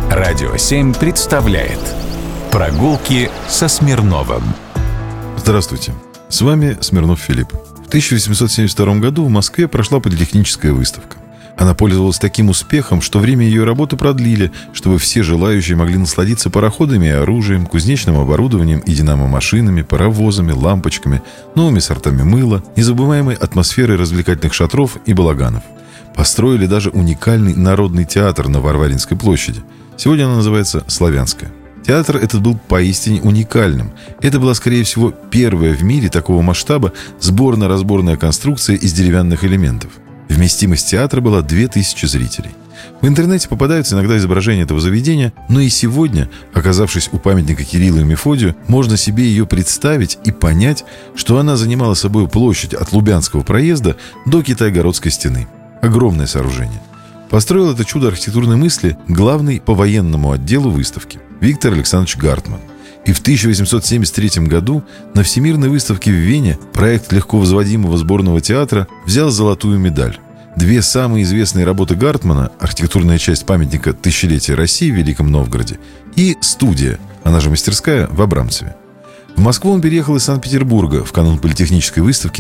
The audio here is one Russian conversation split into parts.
Радио 7 представляет «Прогулки со Смирновым». Здравствуйте, с вами Смирнов Филипп. В 1872 году в Москве прошла политехническая выставка. Она пользовалась таким успехом, что время ее работы продлили, чтобы все желающие могли насладиться пароходами и оружием, кузнечным оборудованием и динамомашинами, паровозами, лампочками, новыми сортами мыла, незабываемой атмосферой развлекательных шатров и балаганов. Построили даже уникальный народный театр на Варваринской площади. Сегодня она называется «Славянская». Театр этот был поистине уникальным. Это была, скорее всего, первая в мире такого масштаба сборно-разборная конструкция из деревянных элементов. Вместимость театра была 2000 зрителей. В интернете попадаются иногда изображения этого заведения, но и сегодня, оказавшись у памятника Кириллу и Мефодию, можно себе ее представить и понять, что она занимала собой площадь от Лубянского проезда до Китайгородской стены. Огромное сооружение. Построил это чудо архитектурной мысли главный по военному отделу выставки Виктор Александрович Гартман. И в 1873 году на Всемирной выставке в Вене проект легко возводимого сборного театра взял золотую медаль. Две самые известные работы Гартмана – архитектурная часть памятника «Тысячелетия России» в Великом Новгороде и «Студия», она же мастерская, в Абрамцеве. В Москву он переехал из Санкт-Петербурга в канун политехнической выставки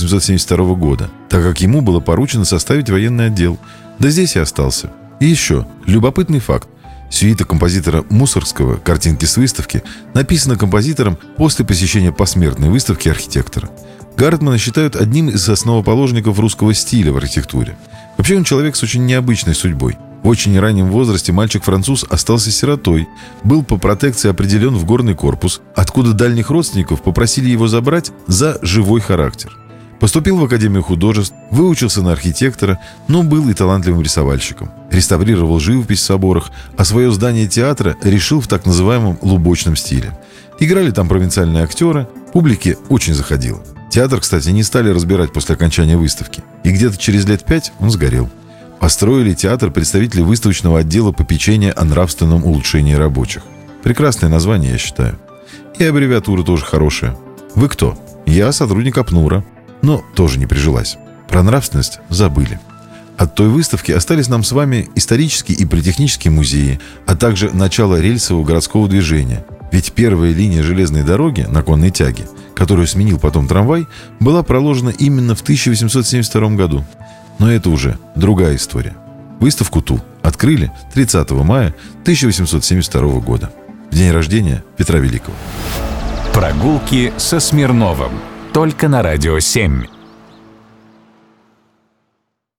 1872 года, так как ему было поручено составить военный отдел. Да здесь и остался. И еще любопытный факт. Сюита композитора Мусоргского «Картинки с выставки» написана композитором после посещения посмертной выставки архитектора. Гартмана считают одним из основоположников русского стиля в архитектуре. Вообще он человек с очень необычной судьбой. В очень раннем возрасте мальчик-француз остался сиротой, был по протекции определен в горный корпус, откуда дальних родственников попросили его забрать за живой характер. Поступил в Академию художеств, выучился на архитектора, но был и талантливым рисовальщиком. Реставрировал живопись в соборах, а свое здание театра решил в так называемом лубочном стиле. Играли там провинциальные актеры, публике очень заходило. Театр, кстати, не стали разбирать после окончания выставки, и где-то через лет 5 он сгорел. Построили театр представители выставочного отдела попечения о нравственном улучшении рабочих. Прекрасное название, я считаю. И аббревиатура тоже хорошая. Вы кто? Я сотрудник АПНУРа. Но тоже не прижилась. Про нравственность забыли. От той выставки остались нам с вами исторические и политехнические музеи, а также начало рельсового городского движения. Ведь первая линия железной дороги на конной тяге, которую сменил потом трамвай, была проложена именно в 1872 году. Но это уже другая история. Выставку ту открыли 30 мая 1872 года, в день рождения Петра Великого. Прогулки со Смирновым. Только на Радио 7.